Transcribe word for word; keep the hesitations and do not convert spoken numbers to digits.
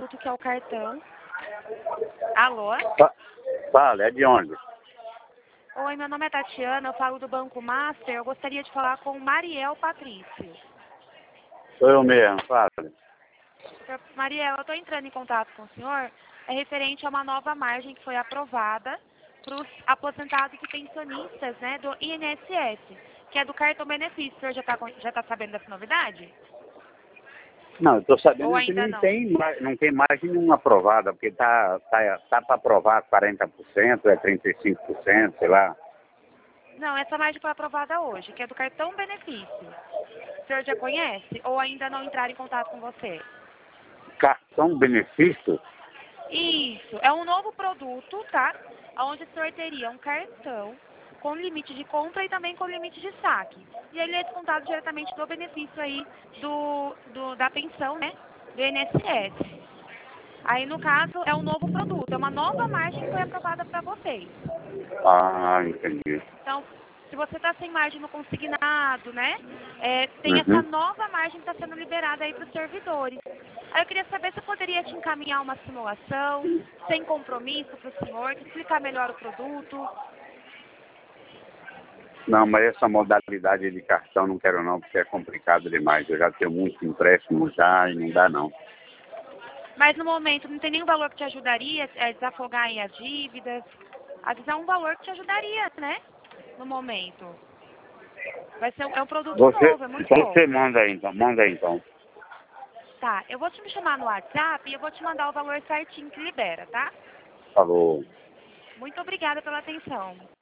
produto que é o cartão. Alô? Fa- Fala, é de onde? Oi, meu nome é Tatiana, eu falo do Banco Master. Eu gostaria de falar com o Mariel Patrício. Sou eu mesmo, fala. Mariel, eu estou entrando em contato com o senhor. É referente a uma nova margem que foi aprovada para os aposentados e pensionistas, né, do I N S S, que é do cartão benefício. O senhor já está já tá sabendo dessa novidade? Não, eu estou sabendo Ou que ainda não não? tem, mais- não tem mais nenhuma aprovada, porque tá, tá, tá para aprovar quarenta por cento, é trinta e cinco por cento, sei lá. Não, essa margem foi aprovada hoje, que é do cartão benefício. O senhor já conhece ou ainda não entraram em contato com você? Cartão benefício? Isso, é um novo produto, tá? Onde o senhor teria um cartão com limite de compra e também com limite de saque. E ele é descontado diretamente do benefício aí do, do, da pensão, né? Do I N S S. Aí, no caso, é um novo produto, é uma nova margem que foi aprovada para vocês. Ah, entendi. Então, se você está sem margem no consignado, né? É, tem essa Uhum. nova margem que está sendo liberada aí para os servidores. Aí eu queria saber se eu poderia te encaminhar uma simulação, sem compromisso para o senhor, te explicar melhor o produto. Não, mas essa modalidade de cartão não quero não, porque é complicado demais. Eu já tenho muito empréstimo já e não dá não. Mas no momento não tem nenhum valor que te ajudaria a desafogar aí as dívidas. Às vezes é um valor que te ajudaria, né? No momento. Vai ser um, é um produto Você, novo, é muito então bom. você manda aí então, manda aí então. Tá, eu vou te chamar no WhatsApp e eu vou te mandar o valor certinho que libera, tá? Falou. Muito obrigada pela atenção.